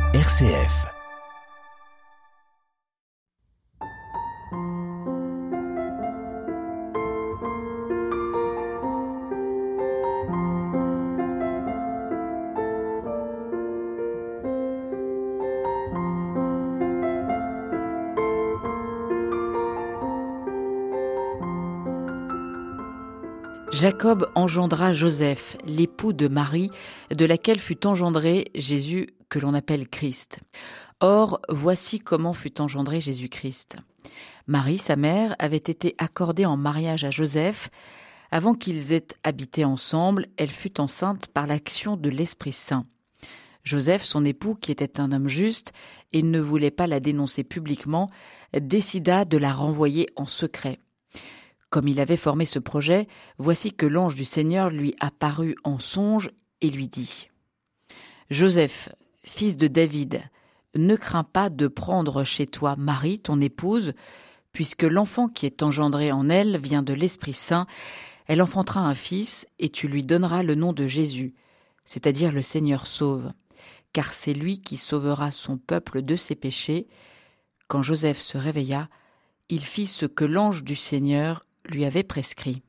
RCF. Jacob engendra Joseph, l'époux de Marie, de laquelle fut engendré Jésus, que l'on appelle Christ. Or, voici comment fut engendré Jésus-Christ. Marie, sa mère, avait été accordée en mariage à Joseph. Avant qu'ils aient habité ensemble, elle fut enceinte par l'action de l'Esprit Saint. Joseph, son époux, qui était un homme juste et ne voulait pas la dénoncer publiquement, décida de la renvoyer en secret. Comme il avait formé ce projet, voici que l'ange du Seigneur lui apparut en songe et lui dit : « Joseph, fils de David, ne crains pas de prendre chez toi Marie, ton épouse, puisque l'enfant qui est engendré en elle vient de l'Esprit Saint. Elle enfantera un fils et tu lui donneras le nom de Jésus, c'est-à-dire le Seigneur sauve, car c'est lui qui sauvera son peuple de ses péchés. » Quand Joseph se réveilla, il fit ce que l'ange du Seigneur lui avait prescrit.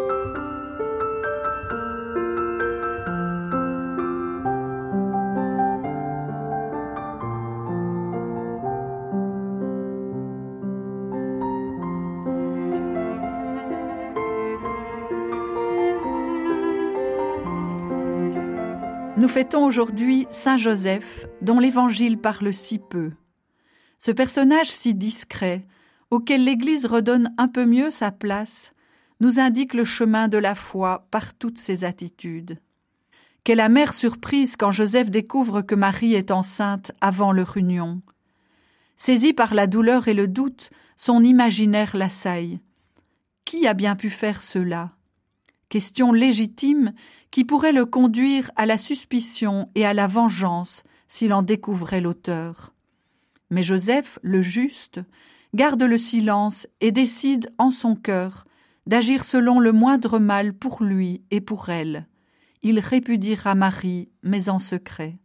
Nous fêtons aujourd'hui Saint Joseph, dont l'Évangile parle si peu. Ce personnage si discret, auquel l'Église redonne un peu mieux sa place, nous indique le chemin de la foi par toutes ses attitudes. Quelle amère surprise quand Joseph découvre que Marie est enceinte avant leur union. Saisi par la douleur et le doute, son imaginaire l'assaille. Qui a bien pu faire cela ? Question légitime qui pourrait le conduire à la suspicion et à la vengeance s'il en découvrait l'auteur. Mais Joseph, le juste, garde le silence et décide en son cœur d'agir selon le moindre mal pour lui et pour elle. Il répudiera Marie, mais en secret.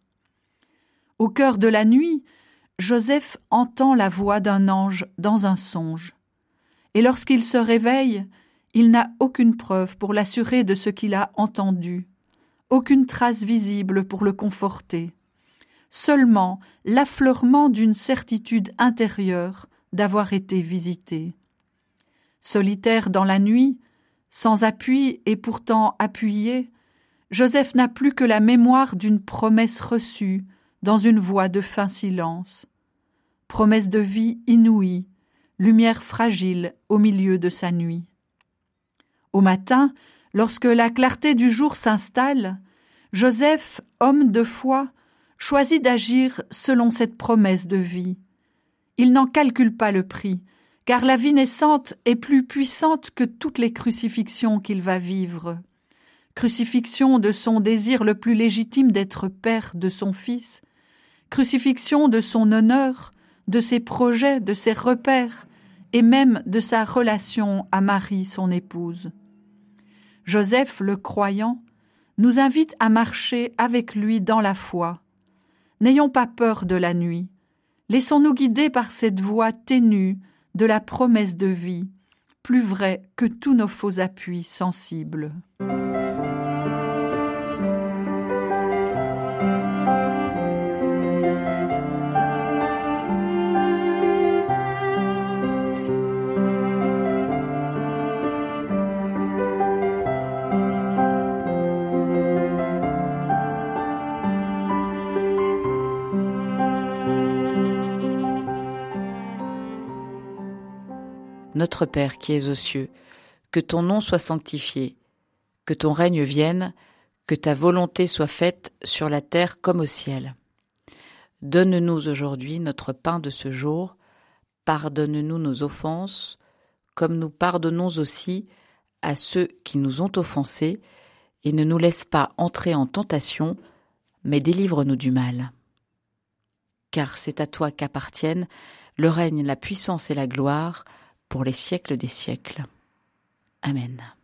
Au cœur de la nuit, Joseph entend la voix d'un ange dans un songe. Et lorsqu'il se réveille, il n'a aucune preuve pour l'assurer de ce qu'il a entendu, aucune trace visible pour le conforter. Seulement l'affleurement d'une certitude intérieure d'avoir été visité. Solitaire dans la nuit, sans appui et pourtant appuyé, Joseph n'a plus que la mémoire d'une promesse reçue dans une voie de fin silence. Promesse de vie inouïe, lumière fragile au milieu de sa nuit. Au matin, lorsque la clarté du jour s'installe, Joseph, homme de foi, choisit d'agir selon cette promesse de vie. Il n'en calcule pas le prix, car la vie naissante est plus puissante que toutes les crucifixions qu'il va vivre. Crucifixion de son désir le plus légitime d'être père de son fils, crucifixion de son honneur, de ses projets, de ses repères, et même de sa relation à Marie, son épouse. Joseph, le croyant, nous invite à marcher avec lui dans la foi. N'ayons pas peur de la nuit. Laissons-nous guider par cette voie ténue de la promesse de vie, plus vraie que tous nos faux appuis sensibles. Notre Père qui es aux cieux, que ton nom soit sanctifié, que ton règne vienne, que ta volonté soit faite sur la terre comme au ciel. Donne-nous aujourd'hui notre pain de ce jour, pardonne-nous nos offenses, comme nous pardonnons aussi à ceux qui nous ont offensés, et ne nous laisse pas entrer en tentation, mais délivre-nous du mal. Car c'est à toi qu'appartiennent le règne, la puissance et la gloire, pour les siècles des siècles. Amen.